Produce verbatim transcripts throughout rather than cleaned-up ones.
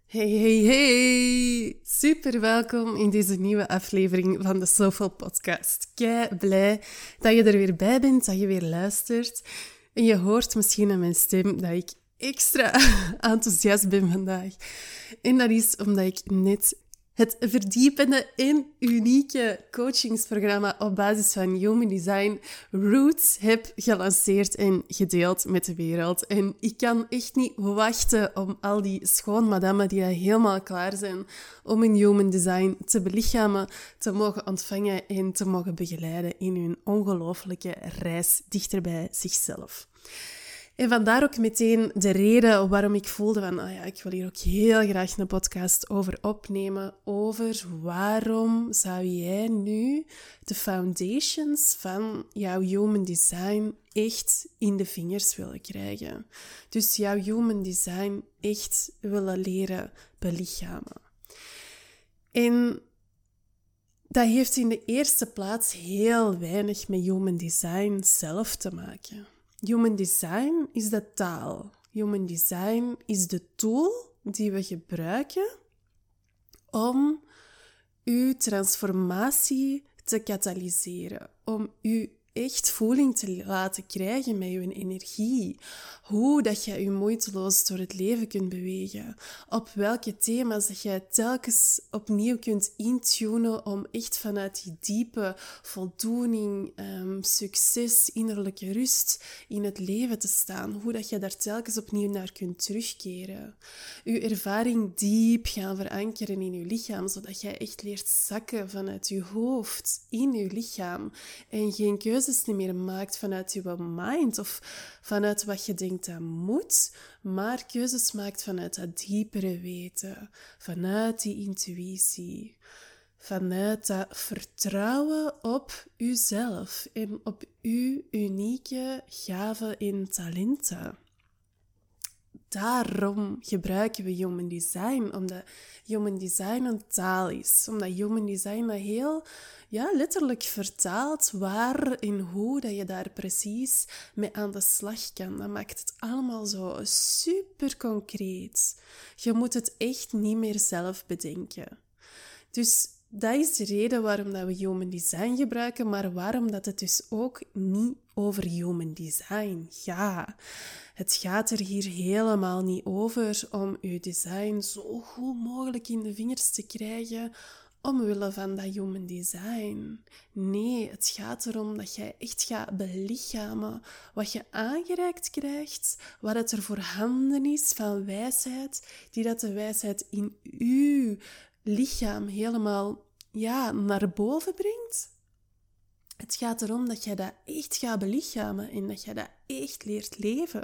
Hey, hey, hey! Super welkom in deze nieuwe aflevering van de Soulful Podcast. Kei blij dat je er weer bij bent, dat je weer luistert. En je hoort misschien aan mijn stem dat ik extra enthousiast ben vandaag. En dat is omdat ik net het verdiepende en unieke coachingsprogramma op basis van Human Design Roots heb gelanceerd en gedeeld met de wereld. En ik kan echt niet wachten om al die schoonmadammen die helemaal klaar zijn om hun Human Design te belichamen, te mogen ontvangen en te mogen begeleiden in hun ongelooflijke reis dichter bij zichzelf. En vandaar ook meteen de reden waarom ik voelde van, oh ja, ik wil hier ook heel graag een podcast over opnemen, over waarom zou jij nu de foundations van jouw Human Design echt in de vingers willen krijgen. Dus jouw Human Design echt willen leren belichamen. En dat heeft in de eerste plaats heel weinig met Human Design zelf te maken. Human Design is de taal. Human Design is de tool die we gebruiken om uw transformatie te katalyseren. Om u echt voeling te laten krijgen met uw energie. Hoe dat je je moeiteloos door het leven kunt bewegen. Op welke thema's dat je telkens opnieuw kunt intunen om echt vanuit die diepe voldoening, um, succes, innerlijke rust in het leven te staan. Hoe dat je daar telkens opnieuw naar kunt terugkeren. Je ervaring diep gaan verankeren in je lichaam, zodat jij echt leert zakken vanuit je hoofd in je lichaam en geen keuzes niet meer maakt vanuit je mind of vanuit wat je denkt dat moet, maar keuzes maakt vanuit dat diepere weten, vanuit die intuïtie, vanuit dat vertrouwen op jezelf en op uw unieke gaven en talenten. Daarom gebruiken we Human Design, omdat Human Design een taal is. Omdat Human Design dat heel ja, letterlijk vertaalt waar en hoe dat je daar precies mee aan de slag kan. Dat maakt het allemaal zo super concreet. Je moet het echt niet meer zelf bedenken. Dus dat is de reden waarom dat we Human Design gebruiken, maar waarom dat het dus ook niet over Human Design gaat. Het gaat er hier helemaal niet over om je design zo goed mogelijk in de vingers te krijgen omwille van dat Human Design. Nee, het gaat erom dat jij echt gaat belichamen wat je aangereikt krijgt, wat het er voorhanden is van wijsheid, die dat de wijsheid in uw lichaam helemaal ja, naar boven brengt. Het gaat erom dat jij dat echt gaat belichamen en dat jij dat echt leert leven.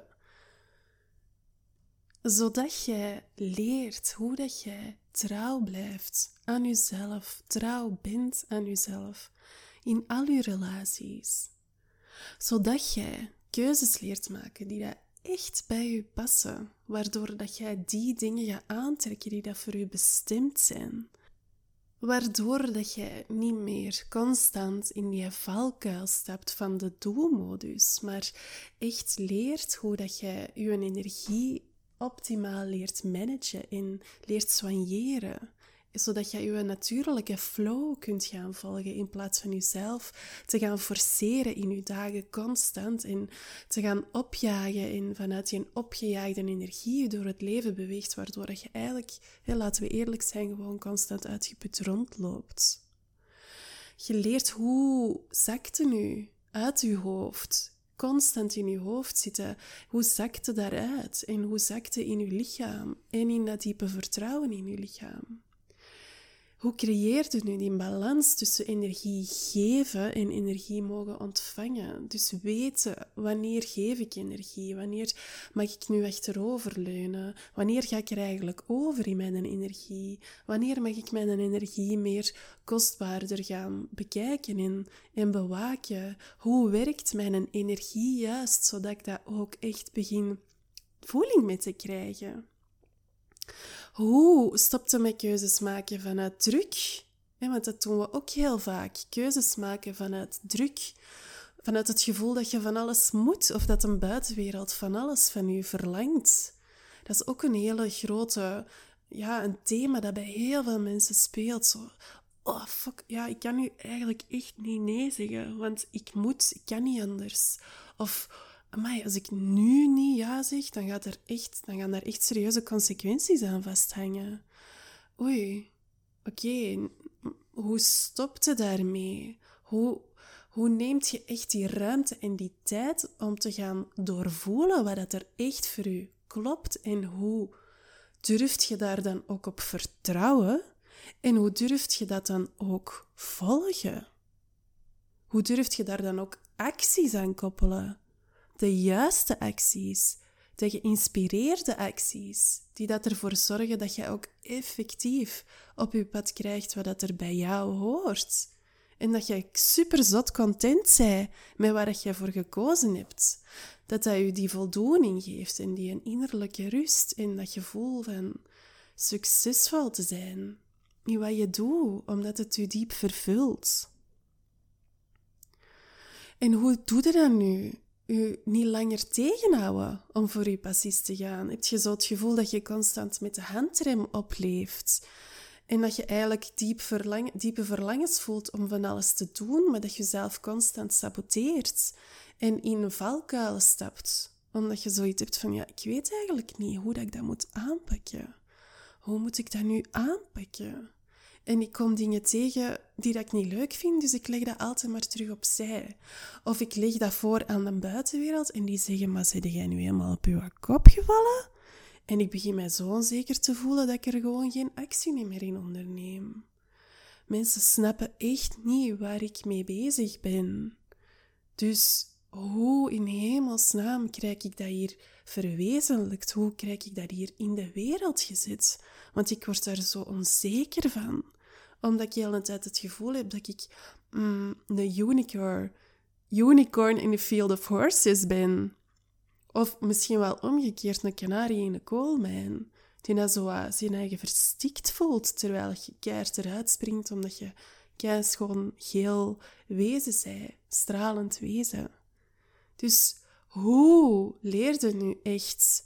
Zodat jij leert hoe dat jij trouw blijft aan jezelf, trouw bent aan jezelf in al je relaties. Zodat jij keuzes leert maken die dat echt bij je passen, waardoor dat jij die dingen gaat aantrekken die dat voor je bestemd zijn. Waardoor dat jij niet meer constant in die valkuil stapt van de do-modus, maar echt leert hoe dat jij je energie optimaal leert managen en leert soigneren, zodat je je natuurlijke flow kunt gaan volgen in plaats van jezelf te gaan forceren in je dagen constant en te gaan opjagen en vanuit je opgejaagde energie door het leven beweegt, waardoor je eigenlijk, ja, laten we eerlijk zijn, gewoon constant uitgeput rondloopt. Je leert hoe zakte nu uit je hoofd, constant in je hoofd zitten, hoe zakte daaruit en hoe zakte in je lichaam en in dat diepe vertrouwen in je lichaam. Hoe creëer je nu die balans tussen energie geven en energie mogen ontvangen? Dus weten, wanneer geef ik energie? Wanneer mag ik nu achteroverleunen? Wanneer ga ik er eigenlijk over in mijn energie? Wanneer mag ik mijn energie meer kostbaarder gaan bekijken en, en bewaken? Hoe werkt mijn energie juist, zodat ik dat ook echt begin voeling mee te krijgen? Hoe stopte met keuzes maken vanuit druk? Ja, want dat doen we ook heel vaak. Keuzes maken vanuit druk. Vanuit het gevoel dat je van alles moet of dat een buitenwereld van alles van je verlangt. Dat is ook een hele grote ja, een thema dat bij heel veel mensen speelt. Zo, oh fuck, ja, ik kan nu eigenlijk echt niet nee zeggen, want ik moet, ik kan niet anders. Of, amai, als ik nu niet ja zeg, dan, gaat er echt, dan gaan daar echt serieuze consequenties aan vasthangen. Oei, oké, okay, hoe stopt je daarmee? Hoe, hoe neemt je echt die ruimte en die tijd om te gaan doorvoelen wat dat er echt voor u klopt en hoe durft je daar dan ook op vertrouwen? En hoe durft je dat dan ook volgen? Hoe durft je daar dan ook acties aan koppelen? De juiste acties, de geïnspireerde acties, die dat ervoor zorgen dat je ook effectief op je pad krijgt wat dat er bij jou hoort. En dat je super zot content bent met waar je voor gekozen hebt. Dat dat je die voldoening geeft en die een innerlijke rust en dat gevoel van succesvol te zijn in wat je doet, omdat het je diep vervult. En hoe doe je dat nu? Je niet langer tegenhouden om voor je passies te gaan? Heb je zo het gevoel dat je constant met de handrem opleeft? En dat je eigenlijk diep verlang, diepe verlangens voelt om van alles te doen, maar dat je jezelf constant saboteert en in valkuilen stapt. Omdat je zoiets hebt van, ja, ik weet eigenlijk niet hoe dat ik dat moet aanpakken. Hoe moet ik dat nu aanpakken? En ik kom dingen tegen die dat ik niet leuk vind, dus ik leg dat altijd maar terug opzij. Of ik leg dat voor aan de buitenwereld en die zeggen, maar zit jij nu helemaal op je kop gevallen? En ik begin mij zo onzeker te voelen dat ik er gewoon geen actie meer in onderneem. Mensen snappen echt niet waar ik mee bezig ben. Dus hoe in hemelsnaam krijg ik dat hier verwezenlijkt? Hoe krijg ik dat hier in de wereld gezet? Want ik word daar zo onzeker van. Omdat ik de hele tijd het gevoel heb dat ik mm, een unicorn, unicorn in the field of horses ben. Of misschien wel omgekeerd een kanarie in een koolmijn. Die dat zo uh, zijn eigen verstikt voelt, terwijl je keihard eruit springt, omdat je keihard schoon geel wezen zij, stralend wezen. Dus hoe leer je nu echt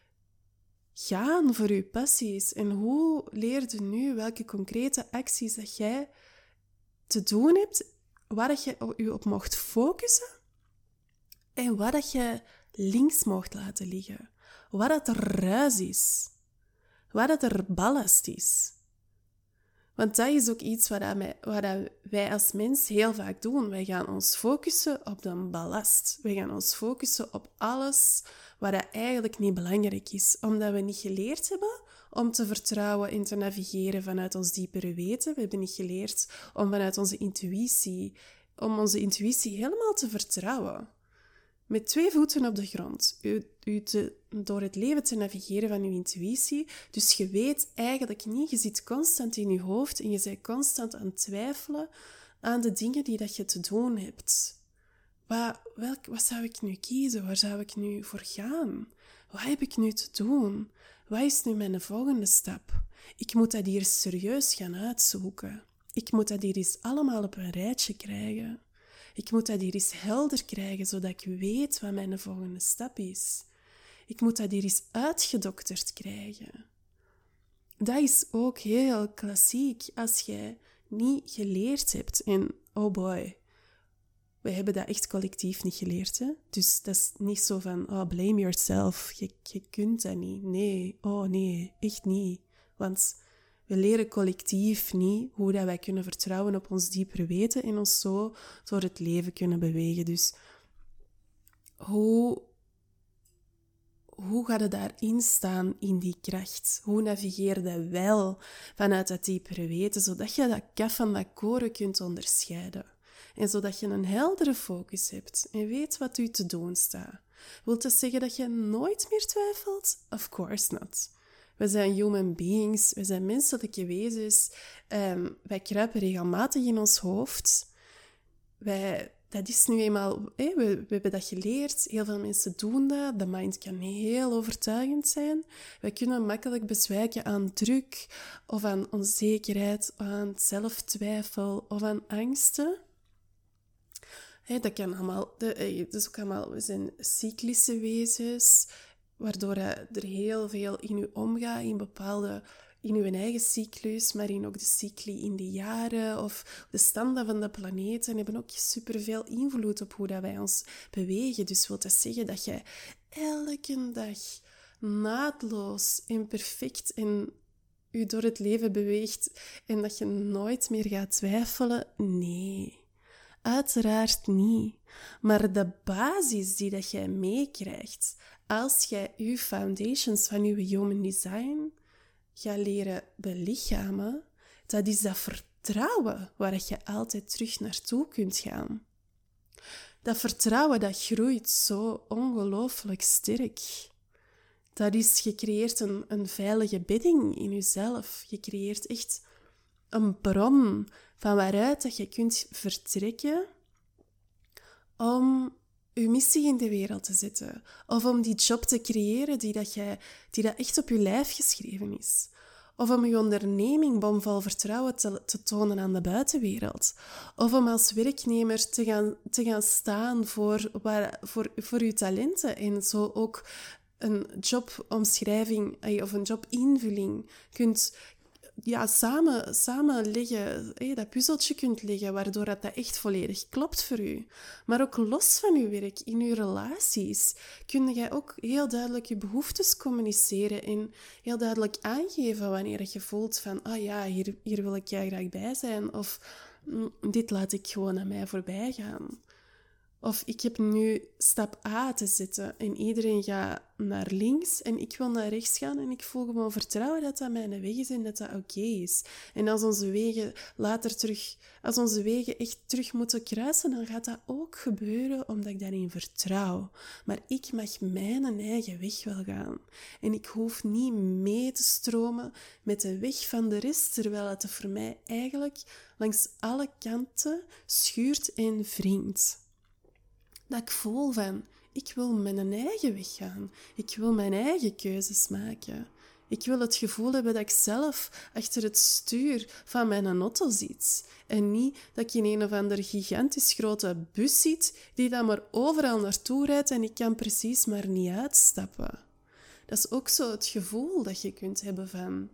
gaan voor je passies? En hoe leer je nu welke concrete acties dat jij te doen hebt, waar dat je je op mocht focussen en waar dat je links mocht laten liggen? Waar dat er ruis is, waar dat er ballast is. Want dat is ook iets wat, wij, wat wij als mens heel vaak doen. Wij gaan ons focussen op de ballast. Wij gaan ons focussen op alles wat eigenlijk niet belangrijk is. Omdat we niet geleerd hebben om te vertrouwen en te navigeren vanuit ons diepere weten. We hebben niet geleerd om vanuit onze intuïtie, om onze intuïtie helemaal te vertrouwen. Met twee voeten op de grond. U, u te, door het leven te navigeren van uw intuïtie. Dus je weet eigenlijk niet. Je zit constant in je hoofd en je bent constant aan het twijfelen aan de dingen die dat je te doen hebt. Wat, welk, wat zou ik nu kiezen? Waar zou ik nu voor gaan? Wat heb ik nu te doen? Wat is nu mijn volgende stap? Ik moet dat hier serieus gaan uitzoeken. Ik moet dat hier eens allemaal op een rijtje krijgen. Ik moet dat hier eens helder krijgen, zodat ik weet wat mijn volgende stap is. Ik moet dat hier eens uitgedokterd krijgen. Dat is ook heel klassiek als jij niet geleerd hebt. En oh boy, we hebben dat echt collectief niet geleerd. Hè? Dus dat is niet zo van, oh, blame yourself. Je, je kunt dat niet. Nee, oh nee, echt niet. Want we leren collectief niet hoe dat wij kunnen vertrouwen op ons diepere weten en ons zo door het leven kunnen bewegen. Dus hoe, hoe ga je daarin staan in die kracht? Hoe navigeer je wel vanuit dat diepere weten, zodat je dat kaf van dat koren kunt onderscheiden? En zodat je een heldere focus hebt en weet wat u te doen staat. Wilt dat zeggen dat je nooit meer twijfelt? Of course not. We zijn human beings, we zijn menselijke wezens. Um, wij kruipen regelmatig in ons hoofd. Wij, dat is nu eenmaal... Hey, we, we hebben dat geleerd. Heel veel mensen doen dat. De mind kan heel overtuigend zijn. Wij kunnen makkelijk bezwijken aan druk of aan onzekerheid, aan zelftwijfel of aan angsten. Hey, dat kan allemaal... De, dat is ook allemaal... We zijn cyclische wezens, waardoor er heel veel in je omgaat, in bepaalde in uw eigen cyclus, maar in ook de cycli in de jaren of de standen van de planeten hebben ook superveel invloed op hoe dat wij ons bewegen. Dus wil dat zeggen dat je elke dag naadloos en perfect en je door het leven beweegt en dat je nooit meer gaat twijfelen? Nee, uiteraard niet. Maar de basis die dat jij meekrijgt als jij je foundations van je human design gaat leren belichamen, dat is dat vertrouwen waar je altijd terug naartoe kunt gaan. Dat vertrouwen dat groeit zo ongelooflijk sterk. Dat is, je creëert een, een veilige bedding in jezelf. Je creëert echt een bron van waaruit dat je kunt vertrekken om je missie in de wereld te zetten. Of om die job te creëren die, dat jij, die dat echt op je lijf geschreven is. Of om je onderneming bomvol vertrouwen te, te tonen aan de buitenwereld. Of om als werknemer te gaan, te gaan staan voor, waar, voor, voor je talenten. En zo ook een jobomschrijving of een jobinvulling kunt ja, samen, samen leggen, hé, dat puzzeltje kunt leggen, waardoor dat, dat echt volledig klopt voor u. Maar ook los van uw werk, in uw relaties, kun jij ook heel duidelijk je behoeftes communiceren en heel duidelijk aangeven wanneer je voelt van, ah ja, hier, hier wil ik jij graag bij zijn, of dit laat ik gewoon aan mij voorbij gaan. Of ik heb nu stap A te zetten en iedereen gaat naar links en ik wil naar rechts gaan en ik voel gewoon vertrouwen dat dat mijn weg is en dat dat oké is. En als onze wegen later terug, als onze wegen echt terug moeten kruisen, dan gaat dat ook gebeuren omdat ik daarin vertrouw. Maar ik mag mijn eigen weg wel gaan. En ik hoef niet mee te stromen met de weg van de rest, terwijl het voor mij eigenlijk langs alle kanten schuurt en wringt. Dat ik voel van, ik wil mijn eigen weg gaan. Ik wil mijn eigen keuzes maken. Ik wil het gevoel hebben dat ik zelf achter het stuur van mijn auto zit. En niet dat ik in een of andere gigantisch grote bus zit die dan maar overal naartoe rijdt en ik kan precies maar niet uitstappen. Dat is ook zo het gevoel dat je kunt hebben van...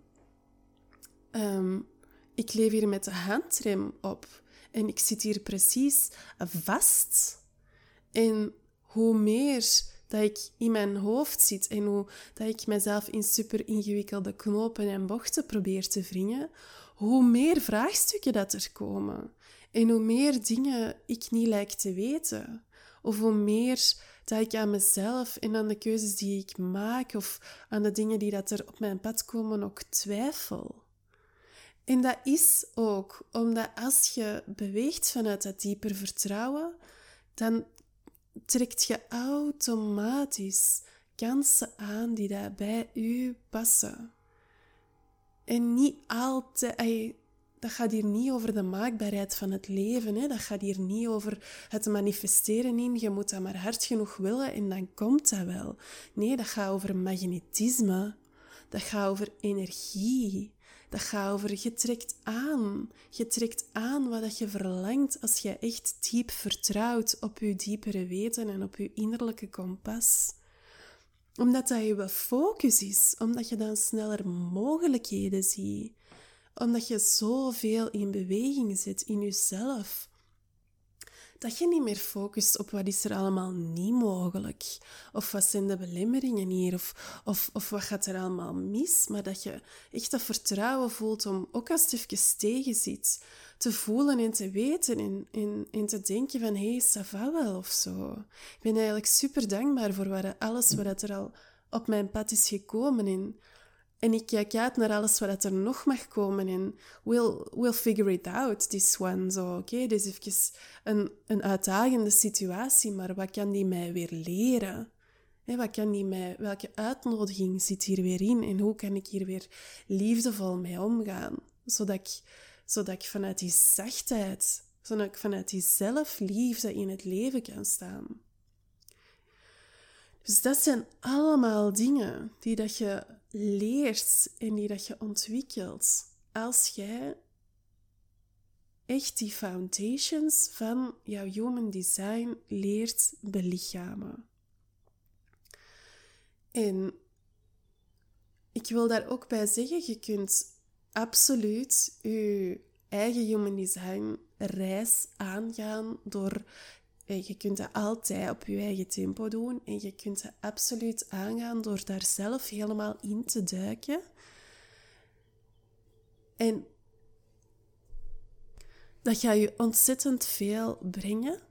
Um, ik leef hier met de handrem op en ik zit hier precies vast... En hoe meer dat ik in mijn hoofd zit en hoe dat ik mezelf in super ingewikkelde knopen en bochten probeer te wringen, hoe meer vraagstukken dat er komen. En hoe meer dingen ik niet lijk te weten. Of hoe meer dat ik aan mezelf en aan de keuzes die ik maak of aan de dingen die dat er op mijn pad komen ook twijfel. En dat is ook omdat als je beweegt vanuit dat dieper vertrouwen, dan trekt je automatisch kansen aan die daar bij u passen. En niet altijd... Dat gaat hier niet over de maakbaarheid van het leven. Hè? Dat gaat hier niet over het manifesteren in. Je moet dat maar hard genoeg willen en dan komt dat wel. Nee, dat gaat over magnetisme. Dat gaat over energie. Dat gaat over, je trekt aan. Je trekt aan wat je verlangt als je echt diep vertrouwt op je diepere weten en op je innerlijke kompas. Omdat dat je focus is. Omdat je dan sneller mogelijkheden ziet. Omdat je zoveel in beweging zit in jezelf. Dat je niet meer focust op wat is er allemaal niet mogelijk. Of wat zijn de belemmeringen hier. Of, of, of wat gaat er allemaal mis. Maar dat je echt dat vertrouwen voelt om, ook als het even tegen zit, te voelen en te weten. En, en, en te denken van, hé, hey, ça va wel of zo. Ik ben eigenlijk super dankbaar voor wat, alles wat er al op mijn pad is gekomen. En, En ik kijk uit naar alles wat er nog mag komen en we'll, we'll figure it out, this one. Zo, oké, okay, dit is even een, een uitdagende situatie, maar wat kan die mij weer leren? He, wat kan die mij, welke uitnodiging zit hier weer in en hoe kan ik hier weer liefdevol mee omgaan? Zodat ik, zodat ik vanuit die zachtheid, zodat ik vanuit die zelfliefde in het leven kan staan. Dus dat zijn allemaal dingen die dat je leert en die dat je ontwikkelt als jij echt die foundations van jouw human design leert belichamen. En ik wil daar ook bij zeggen, je kunt absoluut je eigen human design reis aangaan door... Je kunt dat altijd op je eigen tempo doen en je kunt dat absoluut aangaan door daar zelf helemaal in te duiken. En dat gaat je ontzettend veel brengen.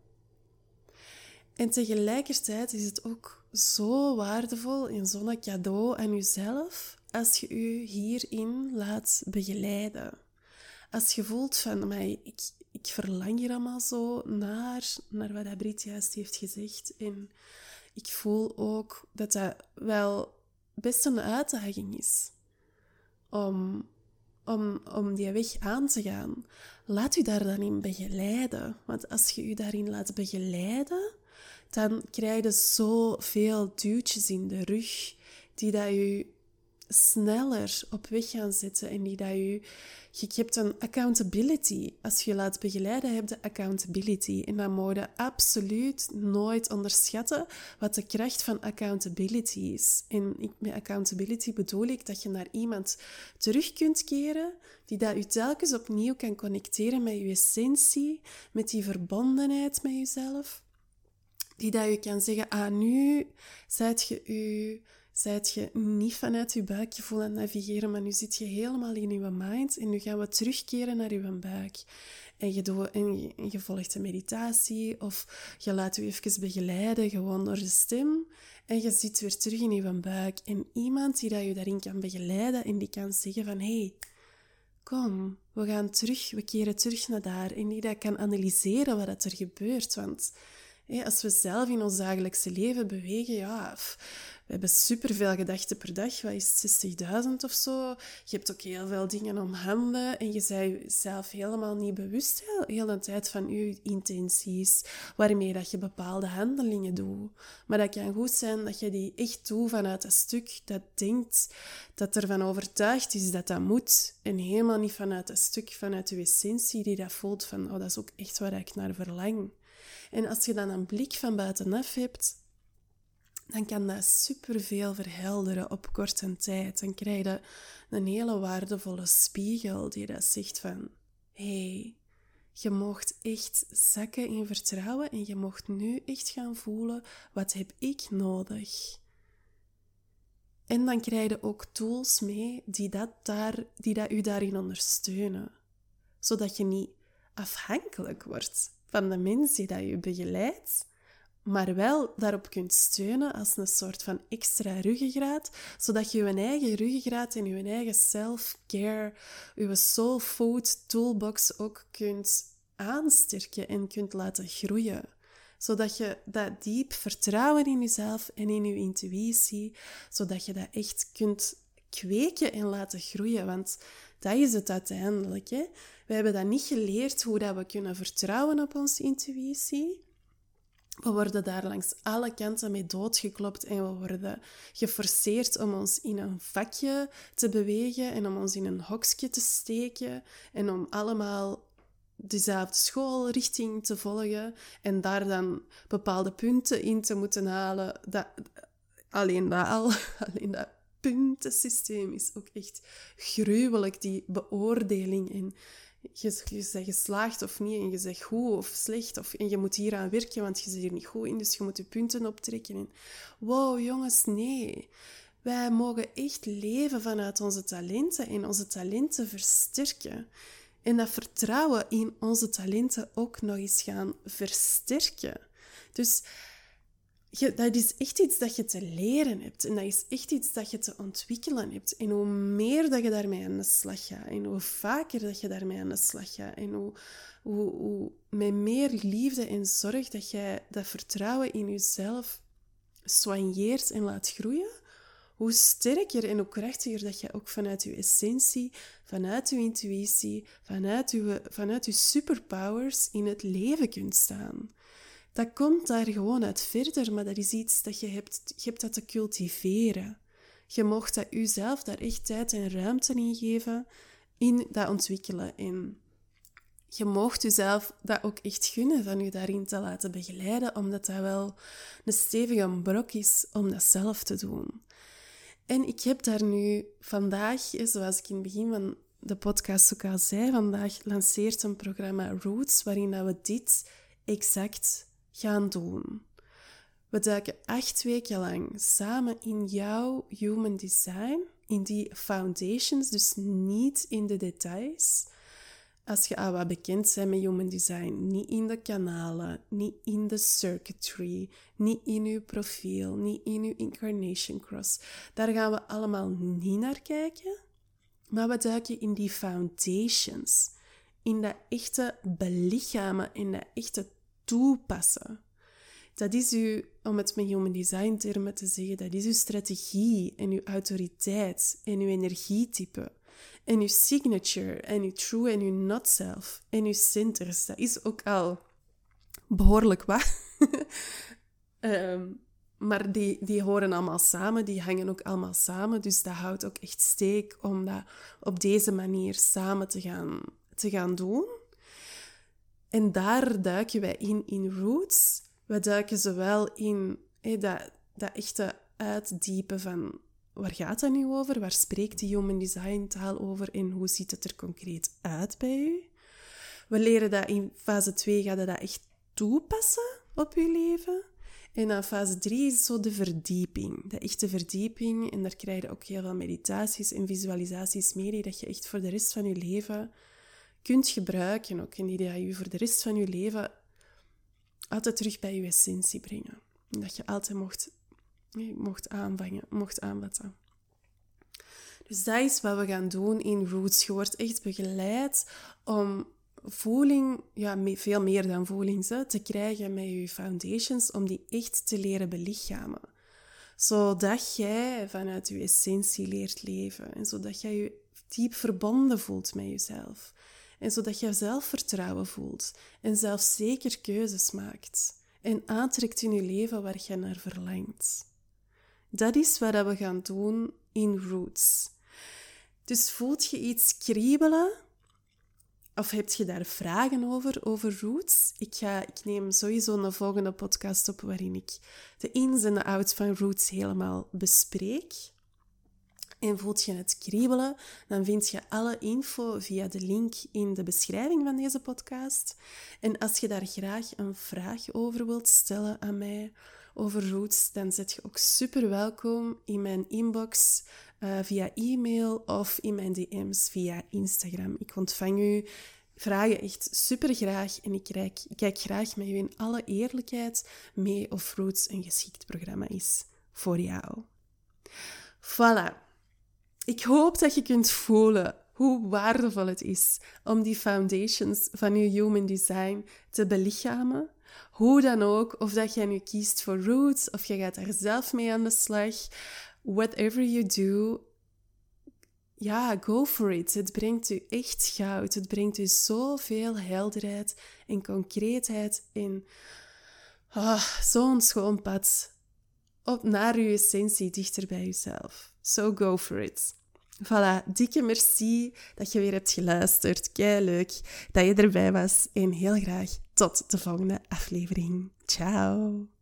En tegelijkertijd is het ook zo waardevol en zo'n cadeau aan jezelf als je je hierin laat begeleiden. Als je voelt van, maar ik, ik verlang hier allemaal zo naar, naar wat Brit juist heeft gezegd. En ik voel ook dat dat wel best een uitdaging is om, om, om die weg aan te gaan. Laat u daar dan in begeleiden. Want als je u daarin laat begeleiden, dan krijg je zoveel duwtjes in de rug die dat je sneller op weg gaan zetten en die dat je... Je hebt een accountability. Als je je laat begeleiden, heb je accountability. En dan moet je absoluut nooit onderschatten wat de kracht van accountability is. En met accountability bedoel ik dat je naar iemand terug kunt keren die dat je telkens opnieuw kan connecteren met je essentie, met die verbondenheid met jezelf. Die dat je kan zeggen, ah, nu zijt je je... Zijt je niet vanuit je buikgevoel aan het navigeren, maar nu zit je helemaal in je mind en nu gaan we terugkeren naar je buik. En je, doet, en je, en je volgt een meditatie of je laat je even begeleiden, gewoon door de stem. En je zit weer terug in je buik. En iemand die dat je daarin kan begeleiden en die kan zeggen van, hé, hey, kom, we gaan terug, we keren terug naar daar. En die dat kan analyseren wat er gebeurt, want... Als we zelf in ons dagelijkse leven bewegen, ja, we hebben superveel gedachten per dag. Wat is het, zestigduizend of zo? Je hebt ook heel veel dingen om handen en je bent zelf helemaal niet bewust de hele tijd van je intenties, waarmee dat je bepaalde handelingen doet. Maar dat kan goed zijn dat je die echt doet vanuit een stuk dat denkt, dat ervan overtuigd is dat dat moet. En helemaal niet vanuit een stuk, vanuit je essentie die dat voelt van, oh, dat is ook echt waar ik naar verlang. En als je dan een blik van buitenaf hebt, dan kan dat superveel verhelderen op korte tijd. Dan krijg je een hele waardevolle spiegel die dat zegt van... Hé, hey, je mocht echt zakken in vertrouwen en je mocht nu echt gaan voelen, wat heb ik nodig? En dan krijg je ook tools mee die dat, daar, die dat u daarin ondersteunen. Zodat je niet afhankelijk wordt van de mens die dat je begeleidt, maar wel daarop kunt steunen als een soort van extra ruggengraat, zodat je je eigen ruggengraat en je eigen self-care, je soul food toolbox ook kunt aansterken en kunt laten groeien. Zodat je dat diep vertrouwen in jezelf en in je intuïtie, zodat je dat echt kunt kweken en laten groeien. Want dat is het uiteindelijk. Hè? We hebben dat niet geleerd hoe dat we kunnen vertrouwen op onze intuïtie. We worden daar langs alle kanten mee doodgeklopt en we worden geforceerd om ons in een vakje te bewegen en om ons in een hokje te steken en om allemaal dezelfde schoolrichting te volgen en daar dan bepaalde punten in te moeten halen. Dat, alleen dat al, alleen dat puntensysteem is ook echt gruwelijk, die beoordeling. En je, je zegt geslaagd of niet, en je zegt goed of slecht, of, en je moet hier aan werken, want je zit hier niet goed in, dus je moet je punten optrekken. En, wow, jongens, nee. Wij mogen echt leven vanuit onze talenten en onze talenten versterken. En dat vertrouwen in onze talenten ook nog eens gaan versterken. Dus je, dat is echt iets dat je te leren hebt. En dat is echt iets dat je te ontwikkelen hebt. En hoe meer dat je daarmee aan de slag gaat, en hoe vaker dat je daarmee aan de slag gaat, en hoe, hoe, hoe met meer liefde en zorg dat jij dat vertrouwen in jezelf soigneert en laat groeien, hoe sterker en hoe krachtiger dat je ook vanuit je essentie, vanuit je intuïtie, vanuit je, vanuit je superpowers in het leven kunt staan. Dat komt daar gewoon uit verder, maar dat is iets dat je hebt, je hebt dat te cultiveren. Je mocht dat jezelf daar echt tijd en ruimte in geven, in dat ontwikkelen. En je mocht jezelf dat ook echt gunnen, van je daarin te laten begeleiden, omdat dat wel een stevige brok is om dat zelf te doen. En ik heb daar nu vandaag, zoals ik in het begin van de podcast ook al zei, vandaag lanceert een programma Roots, waarin we dit exact gaan doen. We duiken acht weken lang samen in jouw human design, in die foundations, dus niet in de details. Als je al wat bekend bent met human design, niet in de kanalen, niet in de circuitry, niet in je profiel, niet in je incarnation cross. Daar gaan we allemaal niet naar kijken, maar we duiken in die foundations, in dat echte belichamen, in dat echte toepassen. Dat is uw, om het met human design termen te zeggen, dat is uw strategie en uw autoriteit en uw energietype. En uw signature en uw true en uw not self en uw centers. Dat is ook al behoorlijk wat. um, maar die, die horen allemaal samen, die hangen ook allemaal samen. Dus dat houdt ook echt steek om dat op deze manier samen te gaan, te gaan doen. En daar duiken wij in, in Roots. We duiken zowel in hey, dat, dat echte uitdiepen van waar gaat dat nu over? Waar spreekt die human design taal over? En hoe ziet het er concreet uit bij u? We leren dat in fase twee gaat dat echt toepassen op uw leven. En dan fase drie is zo de verdieping. De echte verdieping. En daar krijg je ook heel veel meditaties en visualisaties mee die dat je echt voor de rest van je leven kunt gebruiken. Ook en die dat je voor de rest van je leven altijd terug bij je essentie brengen. En dat je altijd mocht, mocht aanvangen, mocht aanvatten. Dus dat is wat we gaan doen in Roots. Je wordt echt begeleid om voeling, ja, veel meer dan voeling, te krijgen met je foundations, om die echt te leren belichamen. Zodat jij vanuit je essentie leert leven. En zodat jij je diep verbonden voelt met jezelf. En zodat je zelfvertrouwen voelt. En zelfzeker keuzes maakt. En aantrekt in je leven waar je naar verlangt. Dat is wat we gaan doen in Roots. Dus voelt je iets kriebelen? Of heb je daar vragen over, over Roots? Ik, ga, ik neem sowieso een volgende podcast op waarin ik de ins en de outs van Roots helemaal bespreek. En voelt je het kriebelen, dan vind je alle info via de link in de beschrijving van deze podcast. En als je daar graag een vraag over wilt stellen aan mij over Roots, dan zet je ook super welkom in mijn inbox uh, via e-mail of in mijn D M's via Instagram. Ik ontvang u vragen echt super graag en ik kijk, ik kijk graag met u in alle eerlijkheid mee of Roots een geschikt programma is voor jou. Voilà. Ik hoop dat je kunt voelen hoe waardevol het is om die foundations van je human design te belichamen. Hoe dan ook, of dat jij nu kiest voor Roots, of je gaat daar zelf mee aan de slag. Whatever you do, ja, go for it. Het brengt u echt goud. Het brengt u zoveel helderheid en concreetheid in oh, zo'n schoon pad op naar uw essentie, dichter bij jezelf. So go for it. Voilà, dikke merci dat je weer hebt geluisterd. Kei leuk dat je erbij was. En heel graag tot de volgende aflevering. Ciao.